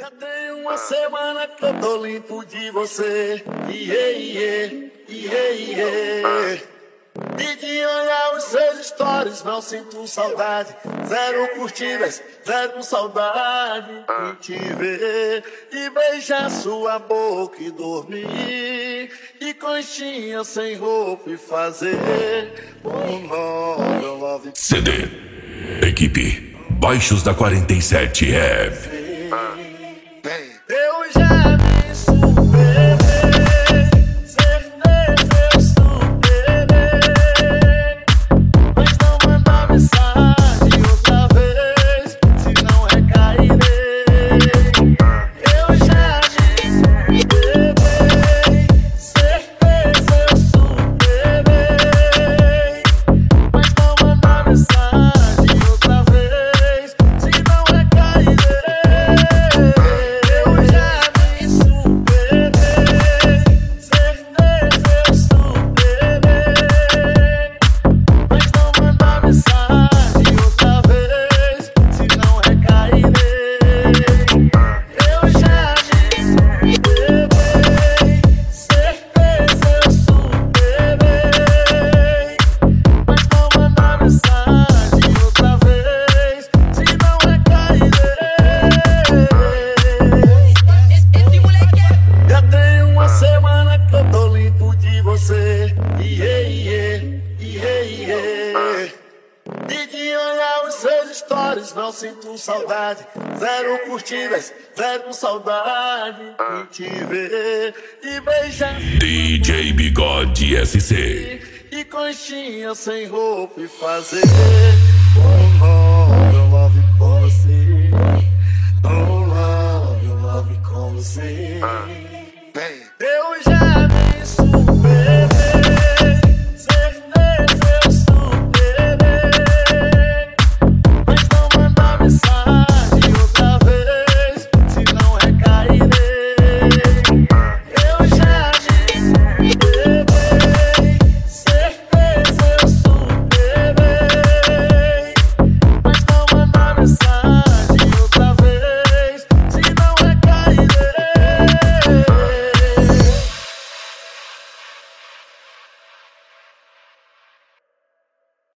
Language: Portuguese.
Já tem uma semana que eu tô limpo de você. E de olhar os seus stories não sinto saudade. Zero curtidas, zero saudade de te ver e beijar sua boca e dormir. E conchinha sem roupa e fazer um love. CD Equipe Baixos da 47 Rap. Eu já me superei, certeza eu superei. Mas não manda mensagem outra vez, senão recairei. Eu já me superei, certeza eu superei. Mas não manda mensagem outra vez, senão recairei. E de olhar os seus stories não sinto saudade. Zero curtidas, zero saudade de te ver e beijar DJ Bigode SC. e conchinha sem roupa e fazer